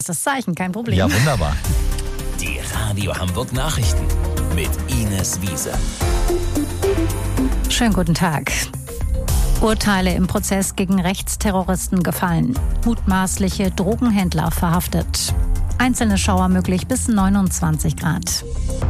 das Zeichen, kein Problem. Ja, wunderbar. Die Radio Hamburg Nachrichten mit Ines Wiese. Schönen guten Tag. Urteile im Prozess gegen Rechtsterroristen gefallen. Mutmaßliche Drogenhändler verhaftet. Einzelne Schauer möglich bis 29 Grad.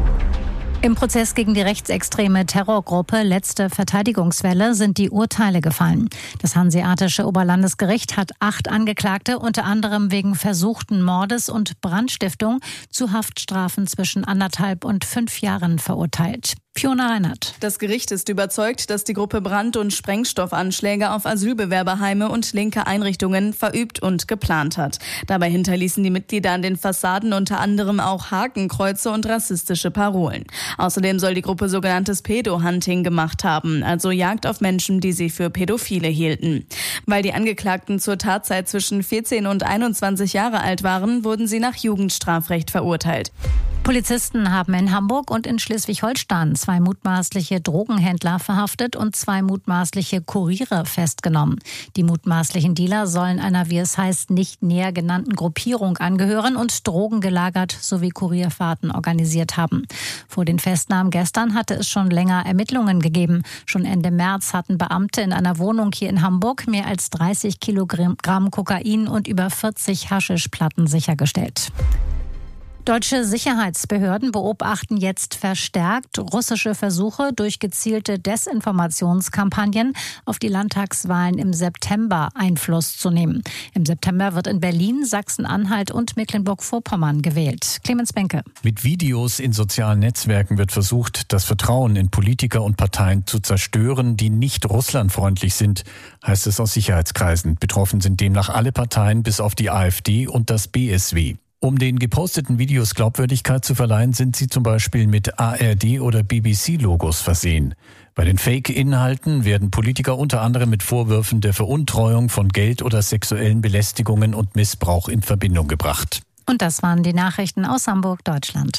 Im Prozess gegen die rechtsextreme Terrorgruppe Letzte Verteidigungswelle sind die Urteile gefallen. Das Hanseatische Oberlandesgericht hat 8 Angeklagte, unter anderem wegen versuchten Mordes und Brandstiftung, zu Haftstrafen zwischen 1,5 und 5 Jahren verurteilt. Fiona Reinhardt. Das Gericht ist überzeugt, dass die Gruppe Brand- und Sprengstoffanschläge auf Asylbewerberheime und linke Einrichtungen verübt und geplant hat. Dabei hinterließen die Mitglieder an den Fassaden unter anderem auch Hakenkreuze und rassistische Parolen. Außerdem soll die Gruppe sogenanntes Pedo-Hunting gemacht haben, also Jagd auf Menschen, die sie für Pädophile hielten. Weil die Angeklagten zur Tatzeit zwischen 14 und 21 Jahre alt waren, wurden sie nach Jugendstrafrecht verurteilt. Polizisten haben in Hamburg und in Schleswig-Holstein 2 mutmaßliche Drogenhändler verhaftet und 2 mutmaßliche Kuriere festgenommen. Die mutmaßlichen Dealer sollen einer, wie es heißt, nicht näher genannten Gruppierung angehören und Drogen gelagert sowie Kurierfahrten organisiert haben. Vor den Festnahmen gestern hatte es schon länger Ermittlungen gegeben. Schon Ende März hatten Beamte in einer Wohnung hier in Hamburg mehr als 30 Kilogramm Kokain und über 40 Haschischplatten sichergestellt. Deutsche Sicherheitsbehörden beobachten jetzt verstärkt russische Versuche, durch gezielte Desinformationskampagnen auf die Landtagswahlen im September Einfluss zu nehmen. Im September wird in Berlin, Sachsen-Anhalt und Mecklenburg-Vorpommern gewählt. Clemens Benke. Mit Videos in sozialen Netzwerken wird versucht, das Vertrauen in Politiker und Parteien zu zerstören, die nicht russlandfreundlich sind, heißt es aus Sicherheitskreisen. Betroffen sind demnach alle Parteien bis auf die AfD und das BSW. Um den geposteten Videos Glaubwürdigkeit zu verleihen, sind sie zum Beispiel mit ARD- oder BBC-Logos versehen. Bei den Fake-Inhalten werden Politiker unter anderem mit Vorwürfen der Veruntreuung von Geld oder sexuellen Belästigungen und Missbrauch in Verbindung gebracht. Und das waren die Nachrichten aus Hamburg, Deutschland.